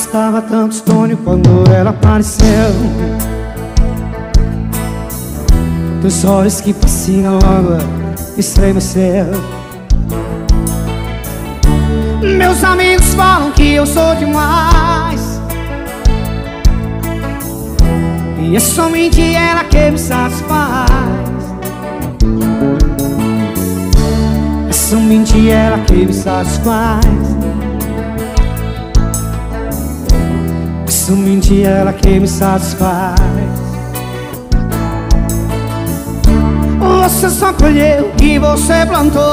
Estava tanto estônio quando ela apareceu. Dos olhos que fascinam logo estremeceu. Meus amigos falam que eu sou demais, e é somente ela que me satisfaz. É somente ela que me satisfaz. É somente ela que me satisfaz. Você só colheu o que você plantou.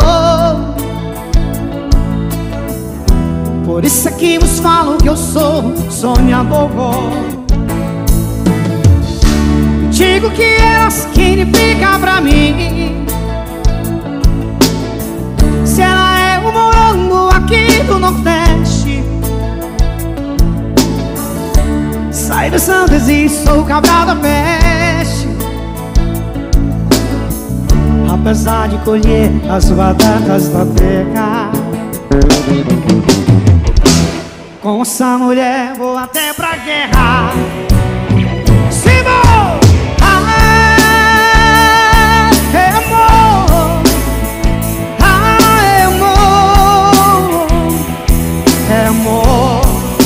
Por isso é que vos falo que eu sou sonhador. Digo que ela significa pra mim. Se ela é um morango aqui do Nordeste, sai do Santos e sou Cabral da Peste. Apesar de colher as batatas da terra, com essa mulher vou até pra guerra. Simão! É amor! É amor! É amor!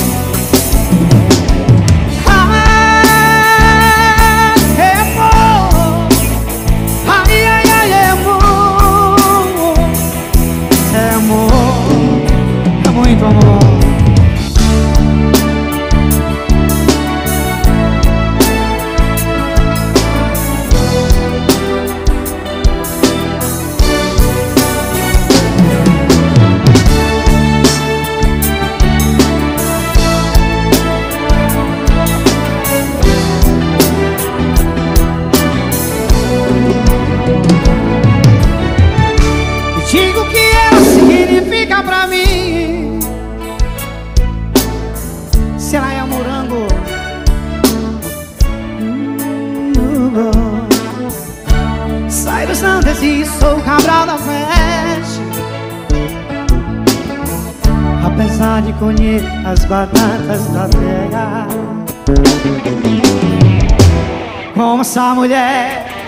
É amor! Ai, ai, ai, é amor! É amor! É muito amor! Digo que ela significa pra mim. Se ela é um morango, sai dos Andes e sou Cabral da Peste. Apesar de colher as batatas da terra, como essa mulher